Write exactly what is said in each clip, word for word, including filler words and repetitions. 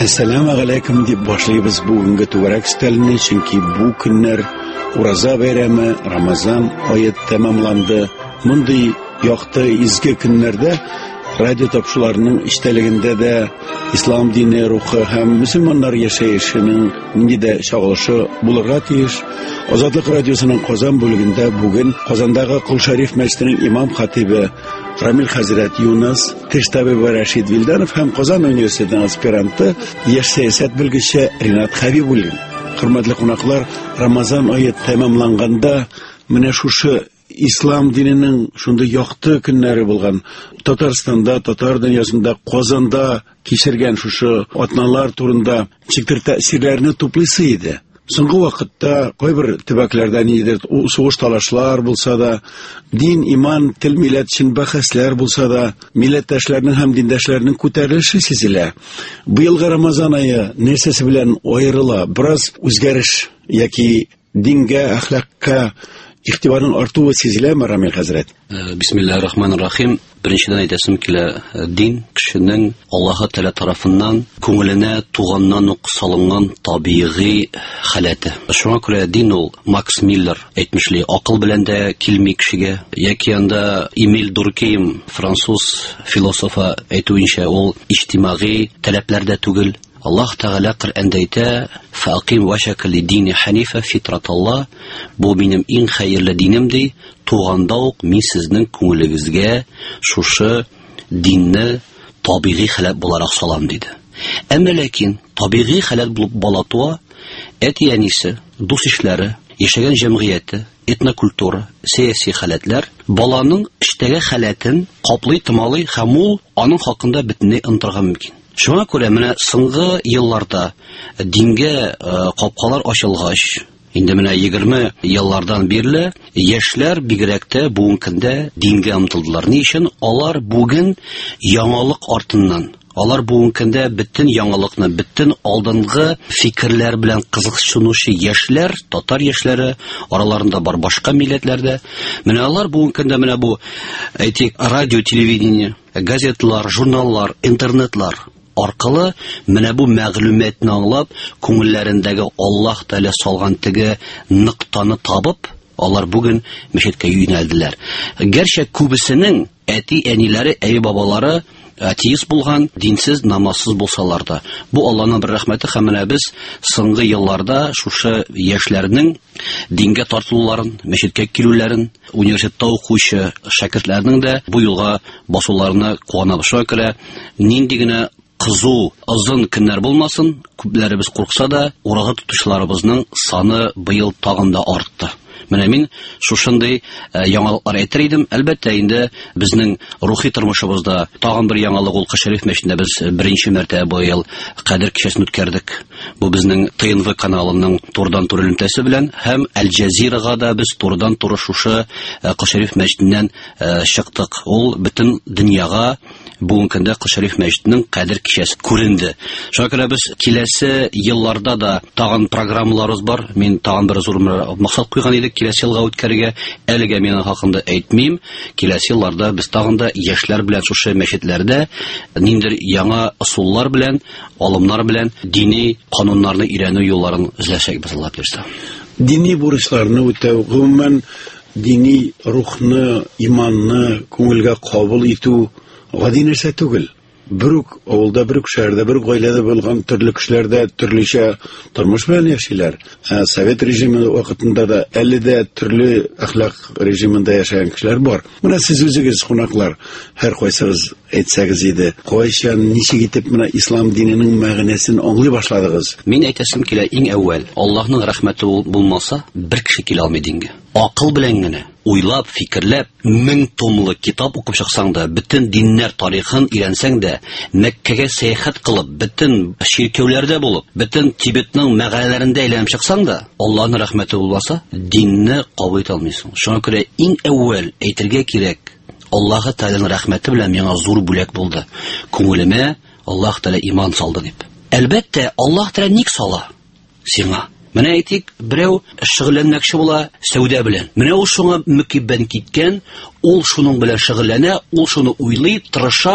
Ассаламу алейкум дип башлыйбыз бүгенге түгәрәк стәлне, чөнки бу көннәр Ураза бәйрәме, Рамазан ае тәмамланды. Мондый якты изге көннәрдә радио тапшыларының иштәлегендә дә ислам дине рухы һәм мөселманнар яшәешенең нинди дә чагылышы булырга тиеш. Азатлык радиосының Казан бүлегендә бүген Казандагы Кол Шәриф мәчетенең имам хатибы Рамил хәзрәт Юнус, теш табибы Рашид Вилданов һәм Казан университетының аспиранты, яшь сәясәт белгече Ринат Хәбибуллин. Хөрмәтле кунаклар, Рамазан ае тәмамланганда менә шушы ислам диненең шундый якты көннәре булган Татарстанда, татар дөньясында, Казанда кичергән шушы атналар турында чиктер тәэсирләрне туплыйсы иде. Соңгы вакытта кайбер төбәкләрдә нидер сугыш талашлар булса да, дин, иман, тел, милләт өчен бәхәсләр булса да, милләттәшләрнең һәм диндәшләрнең күтәрелеше сизелә. Быелгы Рамазан ае нәрсәсе белән аерыла? Бераз үзгәреш яки дингә, әхлакка игътибарның артуы сизеләме, Рамил хәзрәт? Бисмиллаһир-рахманир-рахим. Беренчедән әйтәсем килә, дин кешенең Аллаһы Тәгалә тарафыннан күңеленә туганнан ук салынган табигый халәте. Шуңа күрә дин ул Макс Миллер әйтмешли, акыл белән дә килми кешегә. Яки анда Эмиль Дуркheim, француз философы әйтүенчә, ул иҗтимагый таләпләрдә түгел. Аллаһ Тәгалә Коръәндә әйтә: "Фaqim вашака лидини ханифа фитраталлах", бу минем иң хәерле динем ди, туганда ук мин сезнең күңелегезгә шушы динне табигый халәт буларак салам диде. Әмма ләкин табигый халәт булып бала туа, әти-әнисе, дус-ишләре, яшәгән җәмгыяте, этнокультура, сәяси халәтләр баланың эштәге халәтен каплый, тымалый һәм ул аның хакында бөтенләй онытырга мөмкин. Шуңа күрә менә соңгы елларда дингә капкалар ачылгач, инде менә егерме еллардан бирле яшьләр бигрәк тә бүген көндә дингә омтылдылар. Ни өчен? Алар бүген яңалык артыннан, алар бүген көндә бөтен яңалыкны, бөтен алдынгы фикерләр белән кызыксынучы яшьләр, татар яшьләре, араларында бар башка милләтләрдә. Менә алар бүген көндә менә бу әйтик радио, телевидение, газетлар, журналлар, интернетлар аркылы менә бу мәгълүматны аңлап, күңелләрендәге Аллаһ Тәгалә салган теге ныктаны табып, алар бүген мәчеткә юнәлделәр. Гәрчә күбесенең әти-әниләре, әй-бабалары атеист булган, динсез, намазсыз булсалар да. Бу Аллаһның бер рәхмәте, һәм менә без соңгы елларда шушы яшьләрнең дингә тартылуларын, мәчеткә килүләрен, университетта укучы шәкертләрнең дә бу юлга басуларына куанабыз. Шуңа күрә нинди генә кызу, озын көннәр булмасын, күпләребез курыкса да, ураза тотучыларыбызның саны быел тагын да артты. Менә мин шушындый яңалыклар әйтер идем. Әлбәттә, инде безнең рухи тормышыбызда тагын бер яңалык ул Кол Шәриф мәчетендә без беренче мәртәбә бу ел Кадер кичәсен үткәрдек. Бу безнең ТНВ каналының турыдан-туры элемтәсе белән һәм Аль-Джазирага да без турыдан-туры шушы Кол Шәриф мәчетеннән чыктык. Ул бөтен дөньяга бүген көндә Кол Шәриф мәчетенең Кадер кичәсе күренде. Шуңа күрә без киләсе елларда да тагын программаларыбыз бар. Мин тагын бер зур максат куйган идек киләсе елга үткәрергә. Әлегә минең хакымда әйтмим. Киләсе елларда без тагын да яшьләр белән шушы мәчетләрдә ниндер яңа ысуллар белән, алымнар белән дини кануннарны өйрәнү юлларын эзләшәкбез, Алла бирсә. Дини бурычларны үтәү, гомумән дини рухны, иманны күңелгә кабул итү гади нәрсә түгел. Бер үк авылда, бер үк шәһәрдә, бер үк гаиләдә булган төрле кешеләрдә төрлечә тормыш белән яшиләр. Совет режимы вакытында да әле дә төрле әхлак режимында яшәгән кешеләр бар. Менә сез үзегез, кунаклар, һәр кайсыгыз әйтсәгез иде, кайчан, ничек итеп менә ислам диненең мәгънәсен аңлый башладыгыз? Мин әйтәсем килә, иң әүвәл, Аллаһның рәхмәте булмаса, бер кеше килә алмый дингә. Акыл белән генә, уйлап, фикерләп, мең томлы китап укып чыксаң да, бөтен диннәр тарихын өйрәнсәң дә, Мәккәгә сәяхәт кылып, бөтен ширкәүләрдә булып, бөтен Тибетның мәгълүматларында әйләнеп чыксаң да, Аллаһның рәхмәте булмаса, динне кабул итә алмыйсың. Шуңа күрә иң әүвәл әйтергә кирәк, Аллаһ Тәгаләнең рәхмәте белән миңа зур бүләк булды. Күңелемә Аллаһ Тәгалә иман салды дип. Әлбәттә, Аллаһ Тәгалә ник сала сиңа? Менә әйтик, берәү шөгыльләнмәкче була сәүдә белән. Менә ул шуңа мөкиббән киткән, ул шуның белән шөгыльләнә, ул шуны уйлый, тырыша,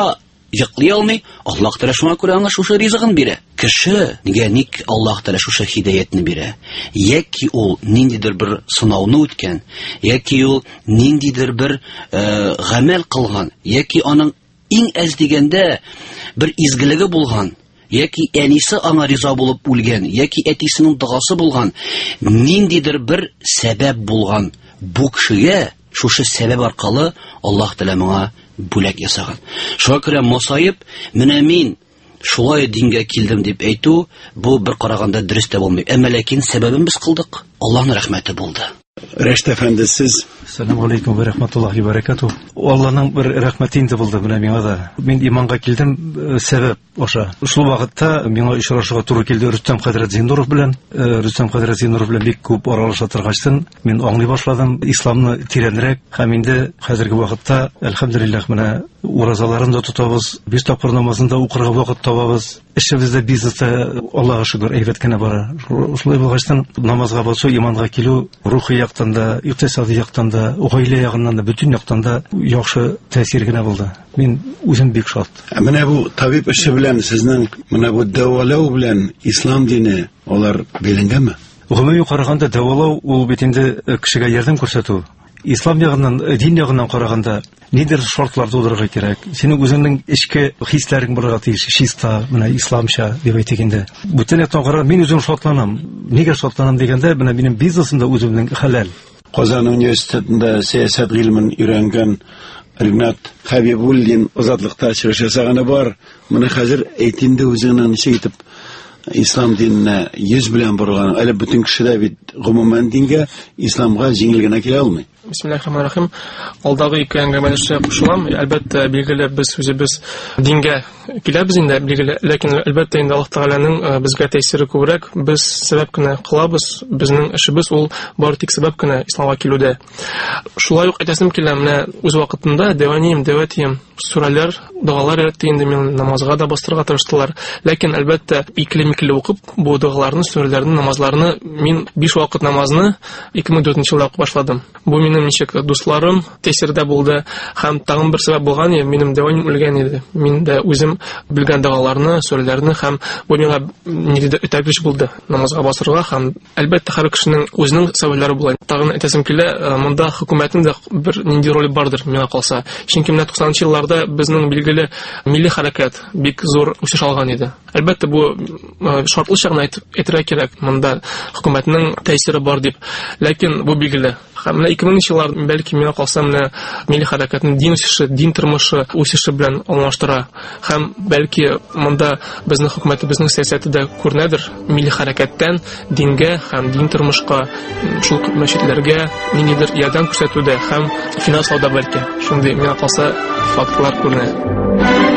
йоклый алмый, Аллаһ Тәгалә шуңа күрә аңа шушы ризыгын бирә. Кеше нигә ник Аллаһ Тәгалә шушы һидаятны бирә? Яки ул ниндидер бер сынауны үткән, яки ул ниндидер бер э, гамәл кылган, яки аның иң әз дигәндә бер изгелеге булган, яки әнисе аңа риза булып үлгән, яки әтисенең дугасы булган, ниндидер бер сәбәп булган. Бу кешегә шушы сәбәп аркылы Аллаһ Тәгалә моңа бүләк ясаган. Шуңа күрә масаеп, менә мин шулай дингә килдем дип әйтү, бу бер караганда дөрес тә булмый. Әмма ләкин сәбәбен без кылдык. Аллаһның рәхмәте булды. Рәшит әфәнде, сез? Ассаламу алейкум ва рахматуллахи ва баракатух. Аллаһның бер рәхмәте инде булды менә миңа да. Мин иманга килдем сәбәп аша. Шул вакытта миңа очрашуга туры килде Рөстәм Хәзрәт Зиннуров белән. Рөстәм Хәзрәт Зиннуров белән бик күп аралаша торгачтын. Мин аңлый башладым исламны тирәнрәк һәм инде хәзерге вакытта әлхәмдүлиллаһ менә уразаларын да тотабыз, биш тапкыр намазын да укырга вакыт табабыз. Эшебездә, бизнеста Аллаһка шөкер әйбәт кенә бара. Шулай булгачтан намазга басу, иманга килү рухи яктан да, икътисади яктан да, гаилә ягыннан да, бүтән яктан да яхшы тәэсир генә булды. Мин үзем бик шат. Менә бу табиб эше белән сезнең менә бу дәвалау белән ислам дине алар беленгәнме? Гомуми караганда дәвалау ул бит инде кешегә ярдәм күрсәтү. Ислам ягыннан, дин ягыннан караганда нидер шартлар тудырырга кирәк. Синең үзеңнең эчке хисләрең булырга тиеш. Чиста, менә исламча дип әйтгәндә. Бүтән яктан караганда мин үзем шатланам. Нигә шатланам дигәндә, менә минем бизнесымда үземнең хәләл. Казан университетында сәясәт гыйлемен өйрәнгән Ринат Хәбибуллин азатлыкта чыгыш ясаганы бар. Моны хәзер әйтинде үзеңнән ничек итеп ислам диненә йөз белән борган. Әле бүтән кеше дә бит гомумән дингә, исламга җиңел генә килә алмый. Бисмиллаһир-рахманир-рахим. Алдагы ике әңгәмәдәшә кушылам. Әлбәттә, билгеле без үзебез дингә киләбез инде, билгеле, ләкин әлбәттә инде Аллаһ Тәгаләнең безгә тәэсире күбрәк. Без сәбәп кенә кылабыз. Безнең эшебез ул бары тик сәбәп кенә исламга килүдә. Шулай ук әйтәсем килә, менә үз вакытында дәваним, дәватием сүрәләр, дугалар өйрәтте инде мин, намазга да бастырга тырыштылар. Ләкин әлбәттә икле-микле укып, бу дугаларны, сүрәләрне, намазларны мин биш вакыт намазны ике мең дүртенче елда укып башладым. Бу минем ничек дусларым тәэсирдә булды һәм тагын бер сәбәп булган иде, минем дәваним үлгән иде. Мин дә үзем белгән дугаларны, сүрәләрне һәм бу миңа нидә этәргеч булды намазга басырга һәм әлбәттә һәр кешенең үзенең сәбәпләре була. Тагын әйтәсем килә, монда хөкүмәтнең дә бер нинди роле бардыр миңа калса. Чөнки менә туксанынчы елларда безнең билгеле милли хәрәкәт бик зур үсеш алган иде. Әлбәттә бу шартлы чагына әйтергә кирәк, монда хөкүмәтнең тәэсире бар дип. Ләкин бу билгеле. Һәм менә ике меңенче еллар бәлки миңа калса менә милли хәрәкәтнең дин үсеше, дин тормышы үсеше белән алмаштыра. Һәм бәлки монда безнең хөкүмәте, безнең сәясәте дә күренәдер. Милли хәрәкәттән дингә һәм дин тормышка, шул мәчетләргә ниндидер ярдәм күрсәтүдә һәм финанслауда бәлки. Шундый миңа калса фактлар күренә.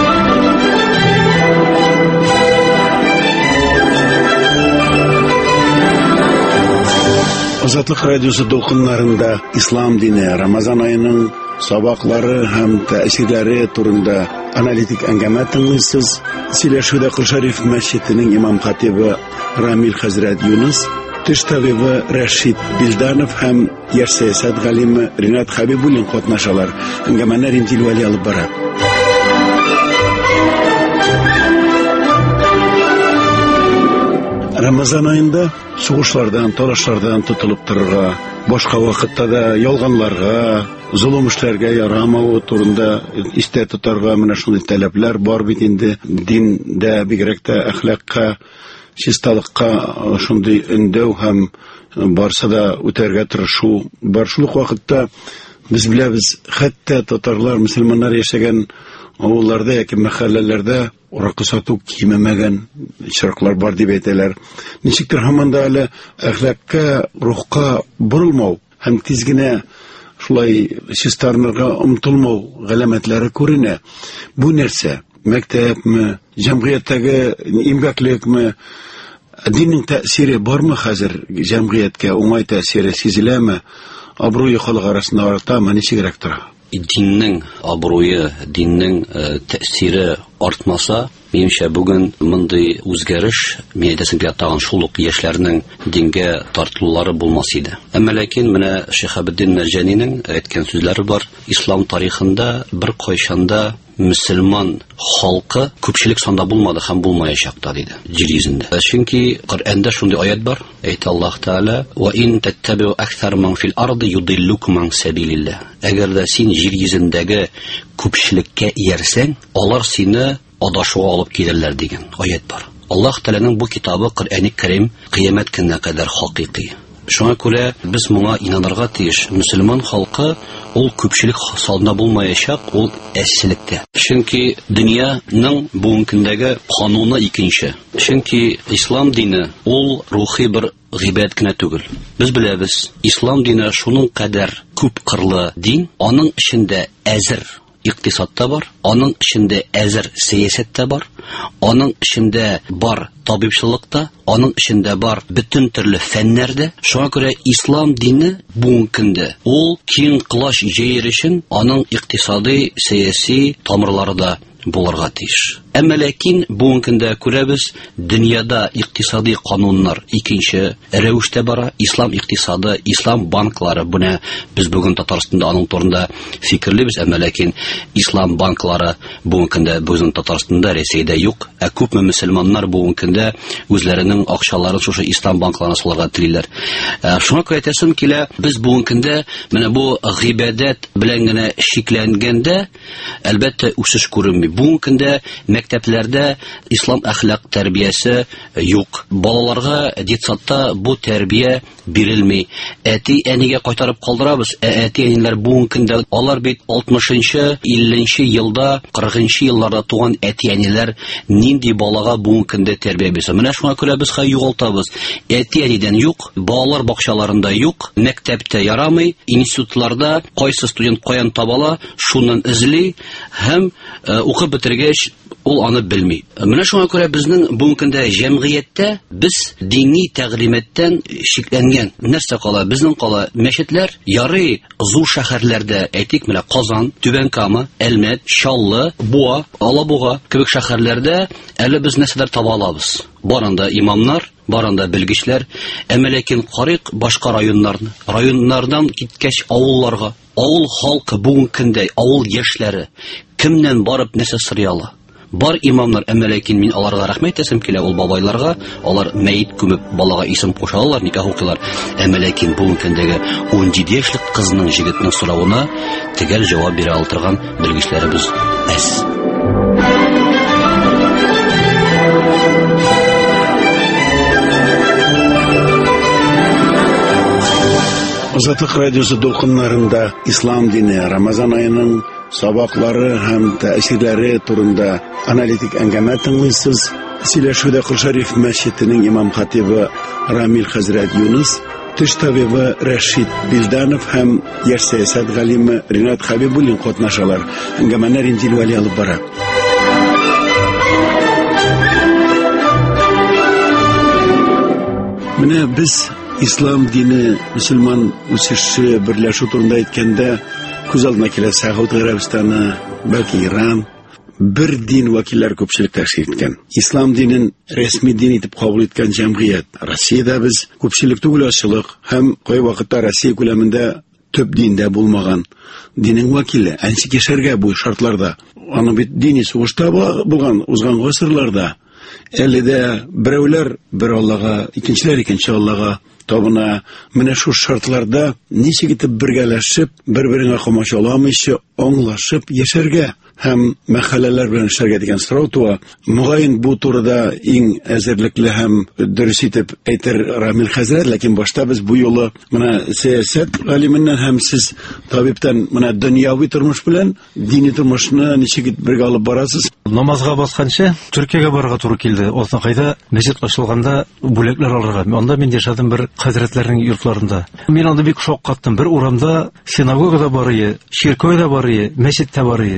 Азатлык радиосы дулкыннарында ислам дине, Рамазан аеның сабаклары һәм тәэсирләре турында аналитик әңгәмә тыңлыйсыз. Сөйләшүдә Кол Шариф мәчетенең имам-хатибы Рамил хәзрәт Юнус, теш табибы Рәшит Билданов һәм яшь сәясәт галиме Ринат Хәбибуллин катнашалар. Әңгәмәне Римтил Вәли алып бара. Рамазан айында сугышлардан, талашлардан тотылып торырга, башка вакытта да ялганларга, зулым эшләргә ярамау турында истә тотарга менә шундый таләпләр бар бит инде. Диндә, бигрәк тә әхлакка, чисталыкка шундый өндәү һәм барса да үтәргә тырышу бар. Шул вакытта без беләбез, хәтта татарлар, мөселманнар яшәгән авылларда яки мәхәлләләрдә уракы сату кимемәгән чираклар бар дип әйтәләр. Ничектер һаман да әле әхлакка, рухка борылмау һәм тиз генә шулай чистарынырга омтылмау галәмәтләре күренә. Бу нәрсә? Мәктәпме, җәмгыятьтәге имгәклекме, диннең тәэсире бармы хәзер җәмгыятькә, уңай тәэсире сизеләме? Абруе халык арасында артамы, ничегрәк тора? Диннең абруе, диннең тәэсире артмаса, минемчә бүген мондый үзгәреш, мин әйтәсем килә, тагын шул ук яшьләрнең дингә тартылулары булмас иде. Әмма ләкин менә Шиһабеддин Марҗанинең әйткән сүзләре бар. Ислам тарихында бер кайчанда мөселман халкы күпчелек санда булмады һәм булмаячак та диде җир йөзендә. Чөнки Коръәндә шундый аят бар. Әйтә Аллаһ Тәгалә: "Ва ин таттабиу акthar man fil ardi yudillukum an sabilillah." Әгәр дә син җир йөзендәге күпчелеккә иярсәң, алар сине адашуга алып килерләр дигән аят бар. Аллаһ Тәгаләнең бу китабы Коръәни Кәрим кыямәт көненә кадәр хакыйкый. Шуңа күрә без моңа инанырга тиеш. Мөселман халкы ул күпчелек санда булмаячак, ул әсселектә. Чөнки дөньяның бүгенге көндәге кануны икенче. Чөнки ислам дине ул рухи бер гыйбадәт кенә түгел. Без беләбез, ислам дине шуның кадәр күп кырлы дин, аның эчендә әзер икътисадта бар, аның эчендә әзер сәясәттә бар, аның эчендә бар табибчылыкта, аның эчендә бар бөтен төрле фәннәрдә. Шуңа күрә ислам дине бүгенге көндә ул киң кылач җәер өчен аның икътисади, сәяси тамырлары да булырга тиеш. Әмма ләкин бүгенге көндә күрәбез, дөньяда икътисади кануннар икенче рәвештә бара. Ислам икътисады, ислам банклары, буны без бүген Татарстанда аның турында фикерлибез, әмма ләкин ислам банклары бүгенге көндә безнең Татарстанда, Рәсәйдә юк. Ә күпме мөселманнар бүгенге көндә үзләренең акчаларын шушы ислам банкларына салырга телиләр. Шуңа күрә әйтәсем килә, без бүгенге көндә менә бу гыйбадәт белән генә шикләнгәндә, әлбәттә үсеш күренми. Бүгенге көндә мәктәпләрдә ислам әхлак тәрбиясе юк. Балаларга детсадта бу тәрбия бирелми. Әти-әнигә кайтарып калдырабыз. Әти-әниләр бүгенге көндә алар бит алтмышынчы, илленче елда, кырыгынчы елларда туган әти-әниләр нинди балага бүгенге көндә тәрбия бирсә. Менә шуңа күрә без хәй югалтабыз. Әти-әнидән юк, балалар бакчаларында юк, мәктәптә ярамый, институтларда кайсы студент каян табала, шуннан эзли һәм укып бетергәч ул аны белми. Менә шуңа күрә безнең бүгенге көндә җәмгыятьтә без дини тәгълиматтан шикләнгән. Нәрсә кала? Безнең кала мәчетләр ярый зур шәһәрләрдә, әйтик, менә Казан, Түбән Кама, Әлмәт, Чаллы, Буа, Алабуга кебек шәһәрләрдә әле без нәрсәләр таба алабыз. Барында имамнар, барында белгечләр, әмма ләкин карыйк башка районнарны. Районнардан киткәч авылларга, авыл халкы бүгенге көндә, авыл яшьләре кемнән барып нәрсә сорый ала? Бар имамнар, әмма ләкин мин аларга рәхмәт әйтәсем килә, ул бабайларга, алар мәйет күмеп балага исем кушалар, никах укыйлар. Әмма ләкин бүгенге көндәге ун җиде яшьлек кызның, җегетнең соравына төгәл җавап бирә алдырган белгечләребез әз. Азатлык радиосы дулкыннарында ислам дине, Рамазан аеның сабаклары һәм тәэсирләре турында аналитик әңгәмә тыңлыйсыз. Сөйләшүдә Кол-Шариф мәчетенең имам-хатибы Рамил хәзрәт Юнус, төш табибы Рәшид Билданов һәм яшь сәясәт галиме Ринат Хәбибуллин катнашалар. Әңгәмәне Ринзил Вәли алып бара. Менә без ислам дине, мөселман үсеше, берләшү турында әйткәндә, күз алдына килә Сәгъүд Гәрәбистаны, бәлки Иран, бер дин вәкилләре күпчелек тәшкил иткән. Ислам динен рәсми дин итеп кабул иткән җәмгыять. Россиядә без күпчелек түгел ачлык һәм кай вакытта Россия күләмендә төп диндә булмаган динең вәкиле. Әнчек яшәргә бу шартларда. Аны бит дини сугышта булган узган гасырларда. Әле дә берәүләр бер Аллага, икенчеләр икенче Аллага табына. Менә шу шартларда ничек итеп бергәләшеп, бер-береңә комачауламыйча, аңлашып яшәргә һәм мәхәлләләр белән эшләргә дигән сорау туа. Мөгаен бу турыда иң әзерлекле һәм дөрес итеп әйтер Рамил хәзрәт, ләкин башта без бу юлы менә сәясәт галименнән һәм сез табибтан менә дөньяви тормыш белән дини тормышны ничек итеп бергә алып барасыз? Намазга басканча Төркиягә барырга туры килде. Озын кайда мәчет ачылганда бүләкләр алырга. Анда мин яшәдем бер хәзрәтләрнең йортларында. Мин анда бик шок каттым. Бер урамда синагогада барые, чиркәүдә барые, мәчеттә барые.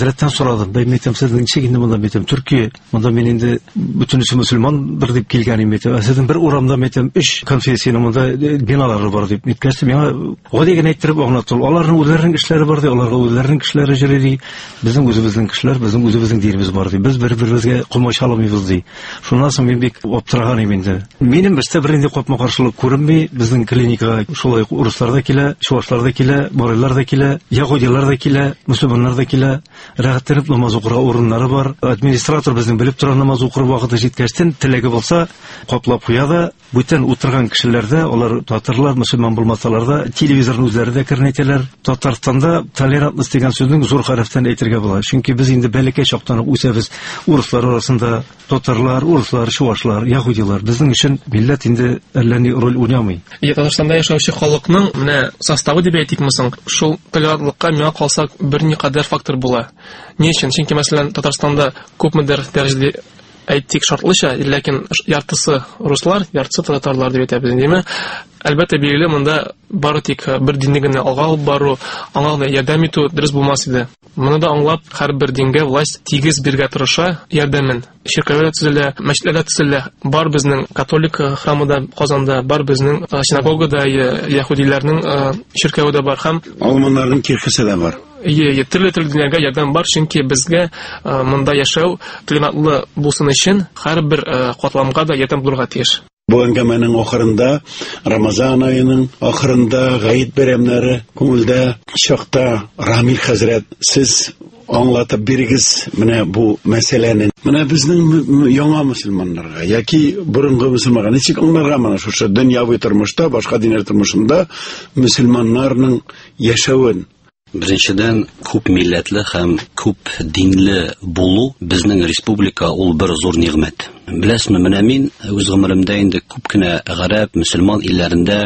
хәзрәттән сорадым. Бәй мәйтәм, сезнең ничек инде монда мәйтәм, Төркия, монда мен инде бөтенесе мөселман бер дип килгән мәйтәм. Сезнең бер урамда мәйтәм, өч конфессияның монда биналары бар дип. Ниткәсе миңа гади генә әйттереп аңлатты. Аларның үзләренең эшләре бар ди, аларга үзләренең кешеләре җырлый ди. Безнең үзебезнең кешеләр, безнең үзебезнең динебез бар ди. Без бер-беребезгә кылмаш алмыйбыз ди. Шуннан соң мин бик аптыраган идем инде. Минем бездә бер инде капма каршылык күренми, безнең клиникага шулай урыслар да килә, чуашлар да килә, марайлар да килә, ягудилар да килә, мөселманнар да килә. Рәхәтләнеп намаз укырга урыннары бар. Администратор безнең белеп тора, намаз укыр вакыты җиткәчтен теләге булса каплап куя да, бүтән утырган кешеләрдә, алар татарлар, мөселман булмасалар да, телевизорны үзләре дә кернәйтәләр. Татарстанда толерантность дигән сүзнең зур хәрефтән әйтергә була. Чөнки без инде бәләкәй чактан ук үсәбез. Урыслар арасында татарлар, урыслар, чуашлар, ягудилар. Безнең өчен милләт инде әллә ни роль уйнамый. Я Татарстанда яшәүче халыкның менә составы дип әйтик мисың, шул толерантлыкка миңа калса берникадәр фактор була. Ни өчен? Чөнки мәсәлән Татарстанда күпмедер дәрәҗәдә әйтик шартлыча, ләкин яртысы руслар, яртысы татарлар дип әйтәбез, димме? Әлбәттә билгеле монда бары тик бер динне генә алга алып бару, аңа гына ярдәм итү дөрес булмас иде. Моны да аңлап, һәрбер дингә власть тигез биргә тырыша ярдәмен. Ширкәләр төзелә, мәчетләр төзелә. Бар безнең католик храмында Казанда, бар безнең синагогада яһудиләрнең ширкәве бар һәм Алманнарның кирхесе дә бар. Ие, төрле-төрле дөньяга ярдәм бар, чөнки безгә монда яшәү климатлы булсын өчен һәрбер катламга да ярдәм булырга тиеш. Бу әңгәмәнең ахырында, Рамазан аеның ахырында, Гаит бәйрәмнәре күңелдә чакта, Рамил хәзрәт, сез аңлатып бирегез менә бу мәсьәләне. Менә безнең яңа мөселманнарга яки борынгы мөселманнарга ничек аңларга менә шушы дөньяви тормышта, башка диннәр тормышында мөселманнарның яшәвен? Беренчедән, күп милләтле һәм күп динле булу безнең республика ул бер зур нигъмәт. Беләсезме, менә мин үз гомеремдә инде күп кенә гарәп, мөселман илләрендә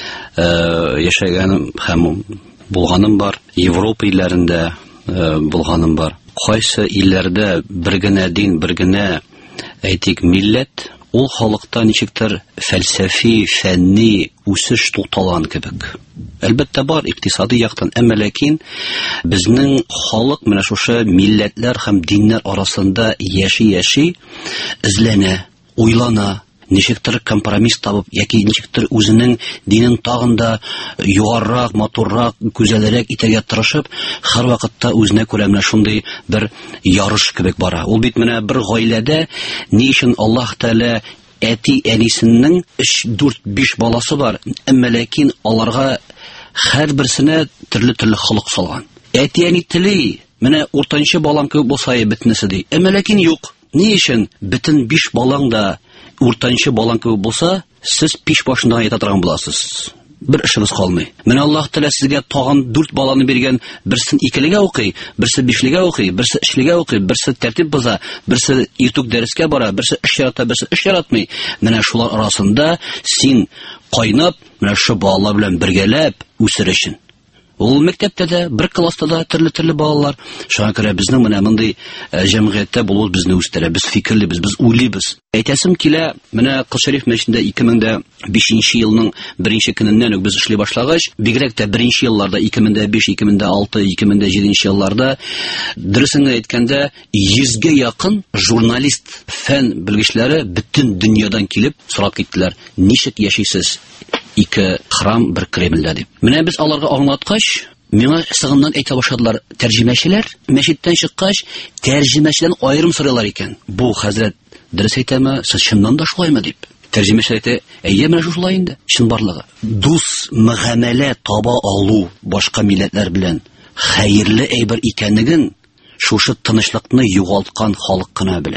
яшәгәнем һәм булганым бар. Европа илләрендә булганым бар. Кайсы илләрдә бер генә дин, бер генә әйтик милләт, ул халыкта ничектер фәлсәфи, фәнни үсеш тукталган кебек. Әлбәттә бар икътисади яктан, әмма ләкин безнең халык менә шушы милләтләр һәм диннәр арасында яши-яши эзләнә, уйлана, ничектер компромисс табып, яки ничектер үзенең динен тагын да югаррак, матуррак, күзәлрәк итәргә тырышып, һәр вакытта үзенә күрә менә шундый бер ярыш кебек бара. Ул бит менә бер гаиләдә ни өчен Аллаһ Тәала әти әнисенең өч, дүрт, биш баласы бар, әмма ләкин аларга һәрберсенә төрле-төрле холык салган. Әти әни тели, менә уртанчы балам кебек булса бетнесе ди. Әмма ләкин юк. Ни өчен бөтен биш балаң да уртанчы балаң кебек булса, сез пич башында ята торган буласыз. Бер эшегез калмый. Менә Аллаһ Тәала сезгә тагын дүрт баланы биргән, берсен икелегә укый, берсе бишлегә укый, берсе өчлегә укый, берсе тәртип боза, берсе иртүк дәрескә бара, берсе эш ярата, берсе эш яратмый. Менә шулар арасында син кайнап, менә шу балалар белән бергәләп үсер өчен. Ул мәктәптә дә, бер класста да төрле-төрле балалар. Шуңа күрә безнең менә мондый җәмгыятьтә булу безне үстерә, без фикерлебез, без уйлыйбыз. Әйтәсем килә, менә Кол Шәриф мәчетендә ике мең бишенче елның беренче көненнән үк без эшли башлагач, бигрәк тә беренче елларда ике мең биш, ике мең алты, ике мең җиденче елларда дөресен әйткәндә йөзгә якын журналист, фән белгечләре бөтен дөньядан килеп сорап киттеләр: "Ничек яшисез ике храм, бер Кремльдә?" дип. Менә без аларга аңлаткач, миңа сыгыннан әйтә башладылар: "Тәрҗемәчеләр мәчеттән чыккач, тәрҗемәчедән аерым сорыйлар икән. Бу хәзрәт дөрес әйтәме, сез чыннан да шулаймы?" дип. Тәрҗемәче әйтә: "Әйе, менә шулай инде, чын барлыгы. Дус, мөгамәлә таба алу башка милләтләр белән хәерле әйбер икәнлеген шушы тынычлыкны югалткан халык кына белә.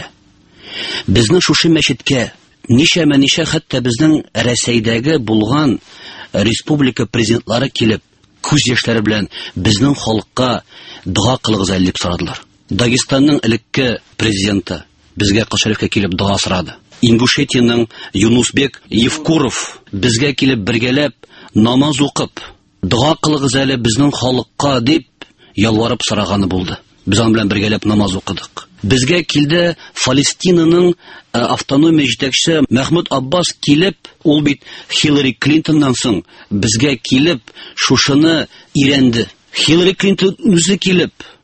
Безнең шушы мәчеткә ничәмә ничә хәтта безнең Рәсәйдәге булган республика президентлары килеп, күз яшьләре белән безнең халыкка дуа кылыгыз әле дип сорадылар. Дагестанның элекке президенты безгә Кол Шәрифкә килеп дуа сорады. Ингушетиянең Юнусбек Евкуров безгә килеп бергәләп намаз укып, дуа кылыгыз әле безнең халыкка дип ялварып сораганы булды. Без ан белән бергәләп намаз укыдык. Безгә килде Фалестинаның автономия җитәкчесе Мәхмүд Аббас килеп, ул бит Хиллари Клинтоннан соң безгә килеп шушыны ирәнде. Хиллари Клинтон үзе килеп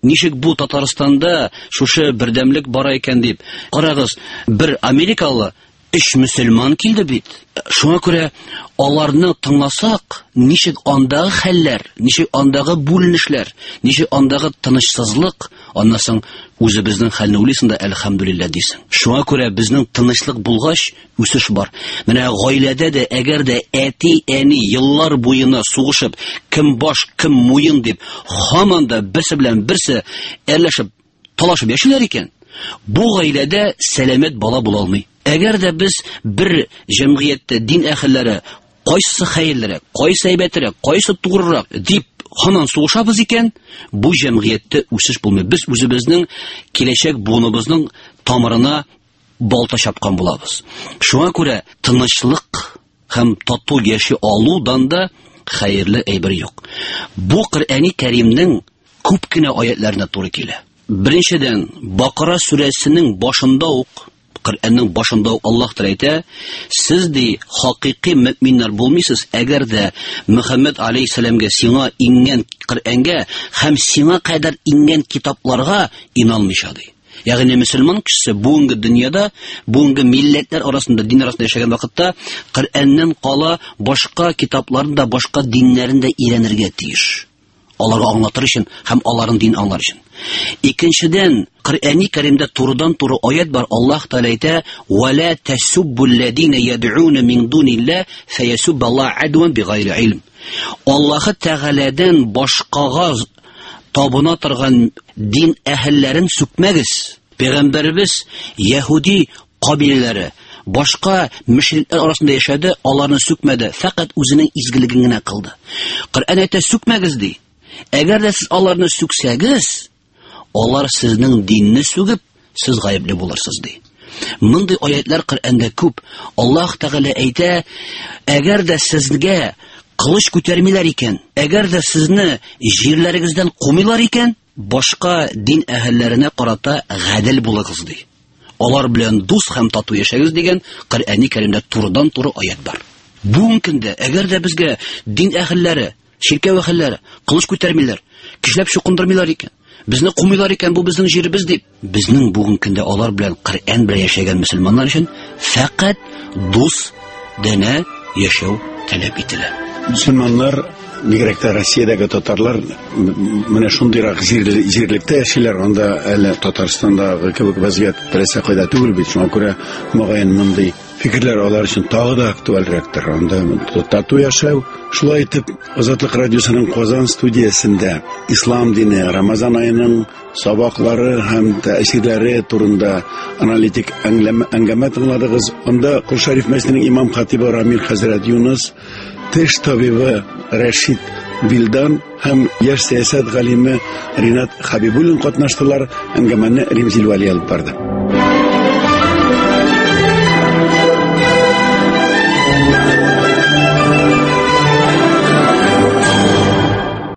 ничек бу Татарстанда шушы бердәмлек бара икән дип. Карагыз, бер америкалы өч мөселман килде бит. Шуңа күрә аларны тыңласак, ничек андагы хәлләр, ничек андагы бүленешләр, ничек андагы тынычсызлык, аннан соң үзебезнең хәлне уйлыйсың да әлхәмдүлилләh дисең. Шуңа күрә безнең тынычлык булгач үсеш бар. Менә гаиләдә дә әгәр дә әти, әни еллар буена сугышып, кем баш, кем муен дип, һаман да берсе белән берсе әрләшеп, талашып яшиләр икән, бу гаиләдә сәламәт бала була алмый. Әгәр дә без бер җәмгыятьтә дин әһелләре кайсы хәерлерәк, кайсы әйбәтрәк, кайсы тугрырак дип һаман сугышабыз икән, бу җәмгыятьтә үсеш булмый. Без үзебезнең киләчәк буыныбызның тамырына балта чапкан булабыз. Шуңа күрә тынычлык һәм тату яши алудан да хәерле әйбер юк. Бу Коръәни Кәримнең күп кенә аятларына туры килә. Беренчедән, Бакара сүрәсенең башында ук, Коръәннең башында ук Аллаһ Тәгалә әйтә: "Сез ди хакыйкый мөэминнәр булмыйсыз, әгәр дә Мөхәммәд алейһиссәламгә, сиңа ингән Коръәнгә һәм сиңа кадәр ингән китапларга иналмыйша" ди. Ягъни мөселман кешесе бүгенге дөньяда, бүгенге милләтләр арасында, дин арасында яшәгән вакытта Коръәннән кала башка китапларын да, башка диннәрен дә өйрәнергә тиеш. Аларга аңлатыр өчен һәм аларның дин аңлар өчен. Икенчедән, Коръәни Кәримдә турыдан-туры аят бар. Аллаһ Тәгалә әйтә: "Вала тасуббуллазина яд'уна мин дуниллаһ фаясуббаллаһ адwan бигайри илм." Аллаһ Тәгаләдән башкага табына торган дин әһелләрен сүкмәгез. Пәйгамбәрбез яһуди кабиләләре башка мөшрикләр арасында яшәде, аларны сүкмәде, фақат үзенең изгелеген генә кылды. Коръән әйтә: "Сүкмәгез" ди. Әгәр дә сез аларны сүксәгез, алар сезнең динне сүгеп, сез гаепле булырсыз ди. Мондый аятлар Коръәндә күп. Аллаһ Тәгалә әйтә: "Әгәр дә сезгә кылыч күтәрмиләр икән, әгәр дә сезне җирләрегездән кумыйлар икән, башка дин әһелләренә карата гадел булыгыз" ди. Алар белән дус һәм тату яшәгез дигән Коръәни Кәримдә турыдан-туры аят бар. Бүген көндә әгәр дә безгә дин әһелләре, ширкә әһелләре кылыч күтәрмиләр, кишләп чукындырмыйлар икән, безне кумыйлар икән, бу безнең җиребез дип, безнең бүген көндә алар белән Коръән белән яшәгән мөселманнар өчен фақат дус дәнә яшәү таләп ителә. Мөселманнар, бигрәк тә Россиядәге татарлар, менә шундыйрак җирлектә яшиләр, анда әле Татарстандагы кебек вазгыять теләсә кайда түгел бит. Шуңа күрә мөгаен мондый фикерләр алар өчен тагы да актуальрәктер. Анда тату яшәү. Шулай итеп, Азатлык радиосының Казан студиясендә ислам дине, Рамазан аеның сабаклары һәм тәэсирләре турында аналитик әңгәмә тыңладыгыз. Анда Кол Шәриф мәчетенең имам хатибы Рамил хәзрәт Юнус, теш табибы Рәшид Билдан һәм яшь сәясәт галиме Ринат Хабибуллин катнаштылар. Әңгәмәне Римзил Вали алып барды.